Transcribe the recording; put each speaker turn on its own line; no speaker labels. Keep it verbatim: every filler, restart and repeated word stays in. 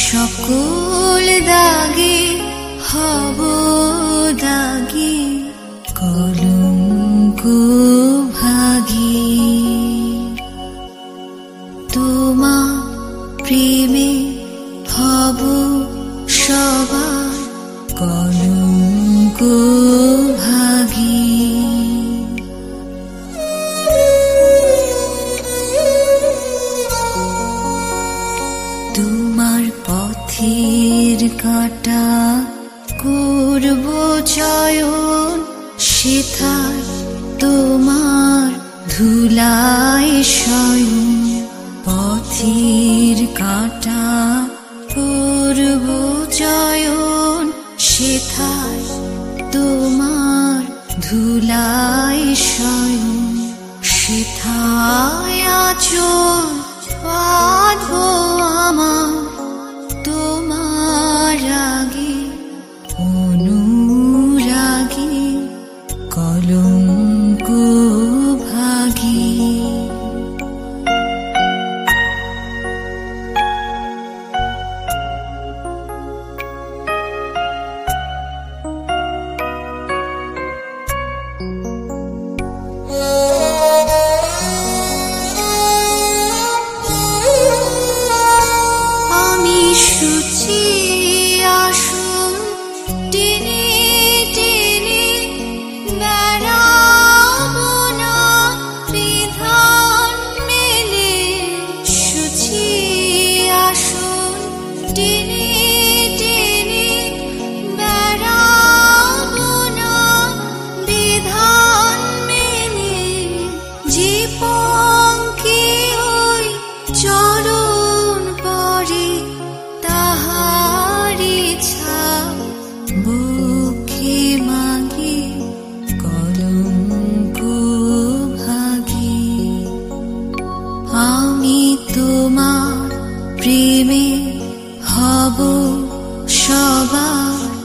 সকল দাগে হব দাগি কলঙ্ক ভাগি। তোমা প্রেমে হব সবার কলঙ্ক ভাগি। তোমার পথের কাঁটা করব চয়ন, সেথায় তোমার ধুলায় শয়ন। পথের কাঁটা করব চয়ন, সেথায় তোমার ধুলায় শয়ন। সেথায় আঁচল বাঁধব আমার তোমার আগে অনুরাগে কলঙ্ক ভাগি। আমি সূচি আসন টেনে টেনে বেড়াবো না বিধান মেলে। সূচি আসন টেনে টেনে বেড়াবো না বিধান মেলে। যে পঙ্কে ওই চরণ পরে তাহারি ছাপ বুকে মাগে কলঙ্ক ভাগি। আমি তোমার প্রেমে হব সবার